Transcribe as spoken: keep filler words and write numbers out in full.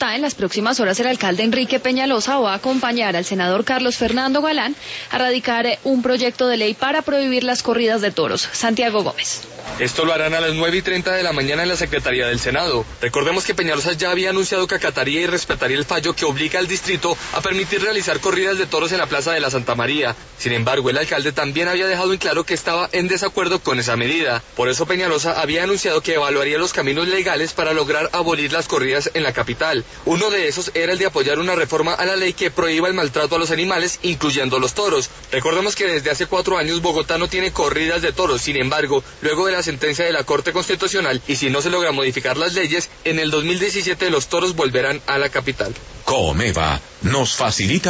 Bogotá, en las próximas horas el alcalde Enrique Peñalosa va a acompañar al senador Carlos Fernando Galán a radicar un proyecto de ley para prohibir las corridas de toros. Santiago Gómez. Esto lo harán a las nueve y treinta de la mañana en la Secretaría del Senado. Recordemos que Peñalosa ya había anunciado que acataría y respetaría el fallo que obliga al distrito a permitir realizar corridas de toros en la Plaza de la Santa María. Sin embargo, el alcalde también había dejado en claro que estaba en desacuerdo con esa medida. Por eso Peñalosa había anunciado que evaluaría los caminos legales para lograr abolir las corridas en la capital. Uno de esos era el de apoyar una reforma a la ley que prohíba el maltrato a los animales, incluyendo los toros. Recordemos que desde hace cuatro años Bogotá no tiene corridas de toros. Sin embargo, luego de la sentencia de la Corte Constitucional y si no se logra modificar las leyes, en el dos mil diecisiete los toros volverán a la capital. Comeva nos facilita